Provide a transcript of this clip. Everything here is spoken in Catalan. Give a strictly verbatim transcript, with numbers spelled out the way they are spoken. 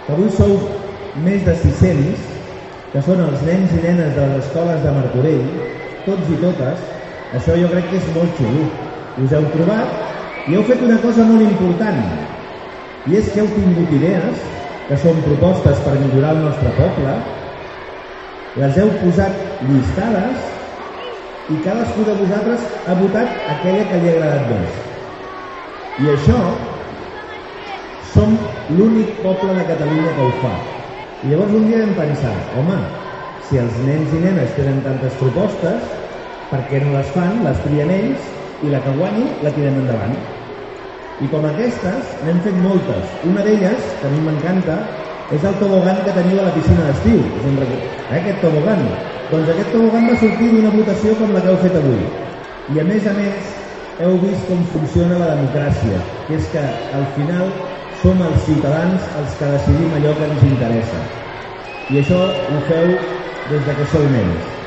que avui sou més de sis-cents, que són els nens i nenes de les escoles de Martorell, tots i totes. Això jo crec que és molt xulo. Us heu trobat i heu fet una cosa molt important, i és que heu tingut idees, que són propostes per millorar el nostre poble, les heu posat llistades i cadascú de vosaltres ha votat aquella que li ha agradat més. I això som l'únic poble de Catalunya que ho fa. I llavors un dia vam pensar, home, si els nens i nenes tenen tantes propostes, per què no les fan, les trien ells, i la que guanyi la tirem endavant. I com aquestes n'hem fet moltes. Una d'elles, que a mi m'encanta, és el tobogan que teniu a la piscina d'estiu. Eh, aquest tobogan. Doncs aquest tobogan va sortir d'una votació com la que heu fet avui. I a més a més, heu vist com funciona la democràcia, que és que al final som els ciutadans els que decidim allò que ens interessa. I això ho feu des de que sou nens.